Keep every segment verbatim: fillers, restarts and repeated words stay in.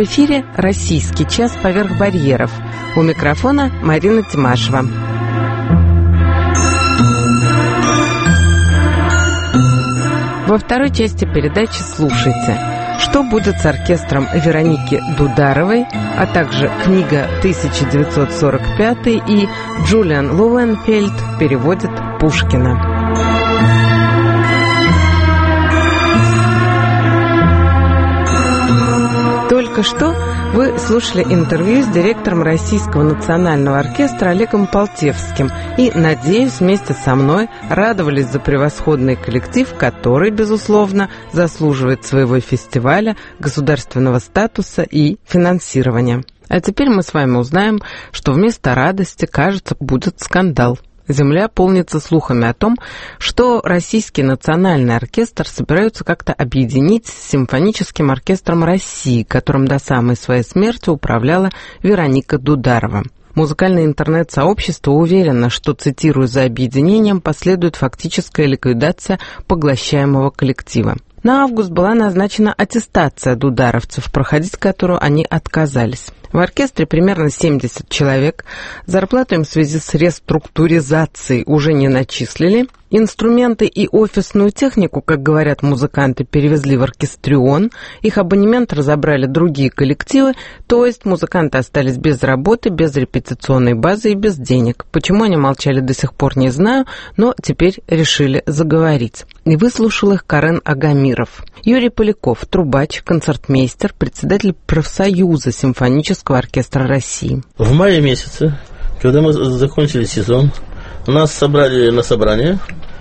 В эфире «Российский час поверх барьеров». У микрофона Марина Тимашева. Во второй части передачи слушайте, что будет с оркестром Вероники Дударовой, а также книга тысяча девятьсот сорок пятый и Джулиан Лоуэнфельд переводит Пушкина. Только что вы слушали интервью с директором Российского национального оркестра Олегом Полтевским и, надеюсь, вместе со мной радовались за превосходный коллектив, который, безусловно, заслуживает своего фестиваля, государственного статуса и финансирования. А теперь мы с вами узнаем, что вместо радости, кажется, будет скандал. Земля полнится слухами о том, что Российский национальный оркестр собираются как-то объединить с Симфоническим оркестром России, которым до самой своей смерти управляла Вероника Дударова. Музыкальное интернет-сообщество уверено, что, цитирую, «за объединением последует фактическая ликвидация поглощаемого коллектива». На август была назначена аттестация дударовцев, проходить которую они отказались. В оркестре примерно семьдесят человек. Зарплату им в связи с реструктуризацией уже не начислили. Инструменты и офисную технику, как говорят музыканты, перевезли в оркестрион. Их абонемент разобрали другие коллективы. То есть музыканты остались без работы, без репетиционной базы и без денег. Почему они молчали до сих пор, не знаю, но теперь решили заговорить. И выслушал их Карен Агамиров. Юрий Поляков, трубач, концертмейстер, председатель профсоюза Симфонического оркестра России. В мае месяце, когда мы закончили сезон, нас собрали на собрание,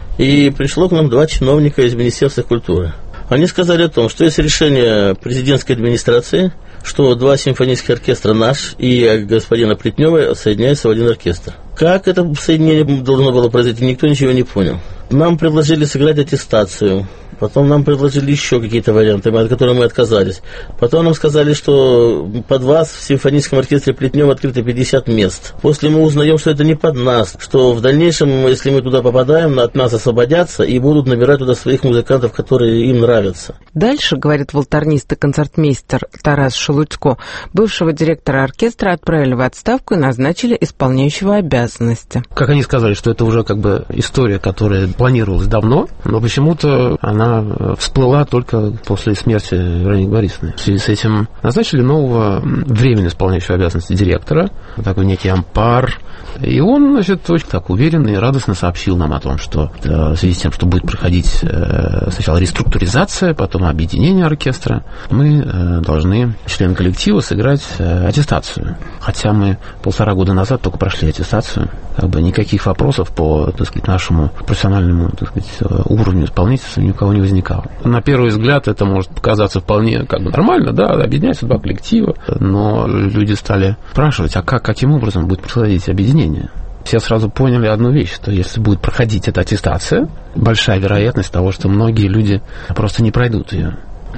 и пришло к нам два чиновника из Министерства культуры. Они сказали о том, что есть решение президентской администрации, что два симфонических оркестра, наш и господина Плетнева, соединяются в один оркестр. Как это соединение должно было произойти, никто ничего не понял. Нам предложили сыграть аттестацию. Потом нам предложили еще какие-то варианты, от которых мы отказались. Потом нам сказали, что под вас в симфоническом оркестре Плетнева открыто пятьдесят мест. После мы узнаем, что это не под нас, что в дальнейшем, если мы туда попадаем, от нас освободятся и будут набирать туда своих музыкантов, которые им нравятся. Дальше, говорит волторнист и концертмейстер Тарас Шелудько, бывшего директора оркестра отправили в отставку и назначили исполняющего обязанности. Как они сказали, что это уже как бы история, которая планировалась давно, но почему-то она всплыла только после смерти Вероники Борисовны. В связи с этим назначили нового временно исполняющего обязанности директора, такой некий ампар. И он, значит, очень так уверенно и радостно сообщил нам о том, что в связи с тем, что будет проходить сначала реструктуризация, потом объединение оркестра, мы должны, члены коллектива, сыграть аттестацию. Хотя мы полтора года назад только прошли аттестацию, как бы никаких вопросов по, так сказать, нашему профессиональному, так сказать, уровню исполнительства ни у кого не возникало. На первый взгляд это может показаться вполне как бы нормально, да, объединяются два коллектива, но люди стали спрашивать, а как, каким образом будет происходить объединение? Все сразу поняли одну вещь, что если будет проходить эта аттестация, большая вероятность того, что многие люди просто не пройдут ее.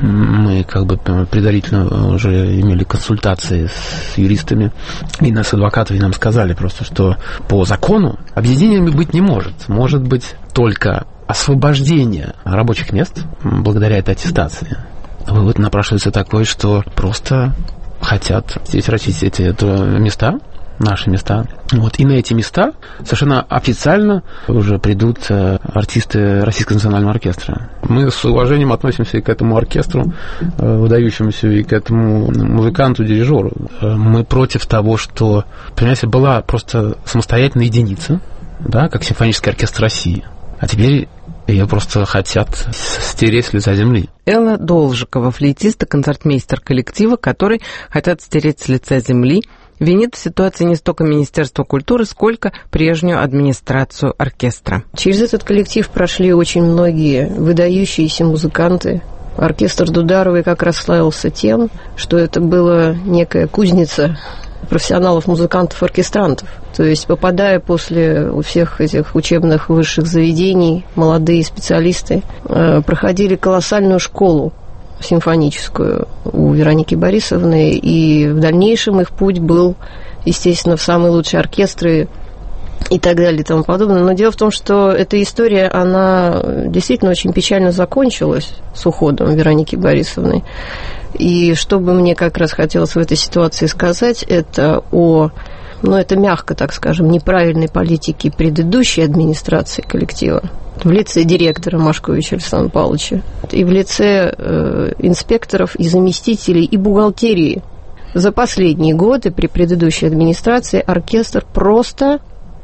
Мы как бы предварительно уже имели консультации с юристами и с адвокатами, нам сказали просто, что по закону объединениями быть не может. Может быть только освобождение рабочих мест благодаря этой аттестации. Вывод напрашивается такой, что просто хотят здесь расчистить эти это места, наши места. Вот. И на эти места совершенно официально уже придут артисты Российского национального оркестра. Мы с уважением относимся и к этому оркестру, выдающемуся, и к этому музыканту, дирижеру. Мы против того, что, понимаете, была просто самостоятельная единица, да, как Симфонический оркестр России. А теперь ее просто хотят стереть с лица земли. Элла Должикова, флейтист и концертмейстер коллектива, который хотят стереть с лица земли, винит в ситуации не столько Министерство культуры, сколько прежнюю администрацию оркестра. Через этот коллектив прошли очень многие выдающиеся музыканты. Оркестр Дударовой как раз славился тем, что это была некая кузница профессионалов, музыкантов, оркестрантов. То есть, попадая после всех этих учебных высших заведений, молодые специалисты э, проходили колоссальную школу симфоническую у Вероники Борисовны, и в дальнейшем их путь был, естественно, в самые лучшие оркестры и так далее и тому подобное. Но дело в том, что эта история, она действительно очень печально закончилась с уходом Вероники Борисовны. И что бы мне как раз хотелось в этой ситуации сказать, это о, ну, это мягко, так скажем, неправильной политике предыдущей администрации коллектива в лице директора Машковича Александра Павловича и в лице э, инспекторов и заместителей и бухгалтерии. За последние годы при предыдущей администрации оркестр просто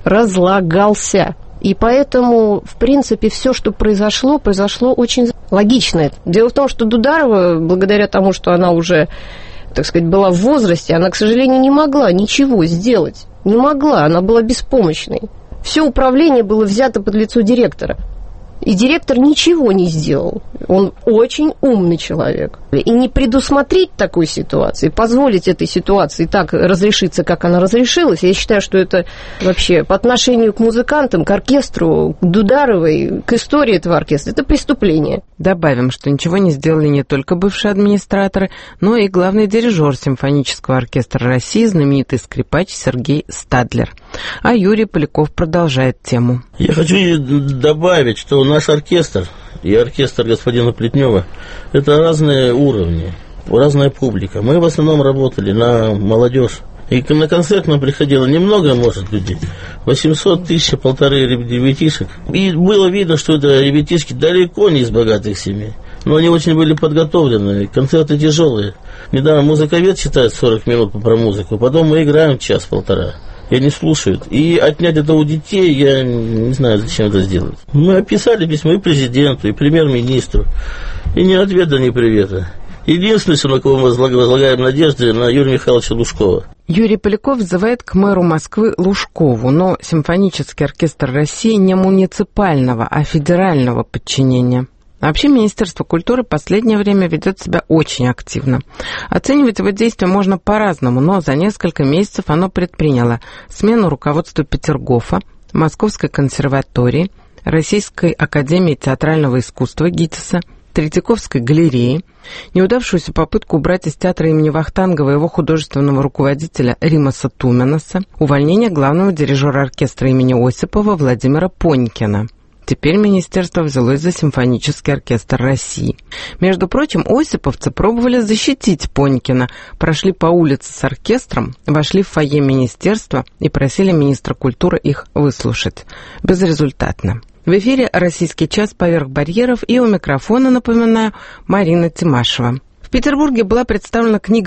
разлагался. И поэтому, в принципе, все, что произошло, произошло очень логично. Дело в том, что Дударова, благодаря тому, что она уже, так сказать, была в возрасте, она, к сожалению, не могла ничего сделать. Не могла, она была беспомощной. Все управление было взято под лицо директора. И директор ничего не сделал. Он очень умный человек. И не предусмотреть такой ситуации, позволить этой ситуации так разрешиться, как она разрешилась, я считаю, что это вообще по отношению к музыкантам, к оркестру, к Дударовой, к истории этого оркестра, это преступление. Добавим, что ничего не сделали не только бывшие администраторы, но и главный дирижер Симфонического оркестра России, знаменитый скрипач Сергей Стадлер. А Юрий Поляков продолжает тему. Я хочу добавить, что наш оркестр и оркестр господина Плетнева – это разные уровни, разная публика. Мы в основном работали на молодежь. И на концерт нам приходило немного, может, людей. восемьсот тысяч, полторы ребятишек. И было видно, что это ребятишки далеко не из богатых семей. Но они очень были подготовлены. Концерты тяжелые. Недавно музыковед читает сорок минут про музыку. Потом мы играем час-полтора. И они слушают. И отнять это у детей, я не знаю, зачем это сделать. Мы описали письмо и президенту, и премьер-министру. И ни ответа, ни привета. Единственное, на кого мы возлагаем надежды, на Юрия Михайловича Лужкова. Юрий Поляков взывает к мэру Москвы Лужкову, но Симфонический оркестр России не муниципального, а федерального подчинения. Вообще, Министерство культуры в последнее время ведет себя очень активно. Оценивать его действия можно по-разному, но за несколько месяцев оно предприняло смену руководства Петергофа, Московской консерватории, Российской академии театрального искусства ГИТИСа, Третьяковской галереи, неудавшуюся попытку убрать из театра имени Вахтангова его художественного руководителя Римаса Туменаса, увольнение главного дирижера оркестра имени Осипова Владимира Понькина. Теперь министерство взялось за Симфонический оркестр России. Между прочим, осиповцы пробовали защитить Понькина, прошли по улице с оркестром, вошли в фойе министерства и просили министра культуры их выслушать. Безрезультатно. В эфире «Российский час. Поверх барьеров», и у микрофона, напоминаю, Марина Тимашева. В Петербурге была представлена книга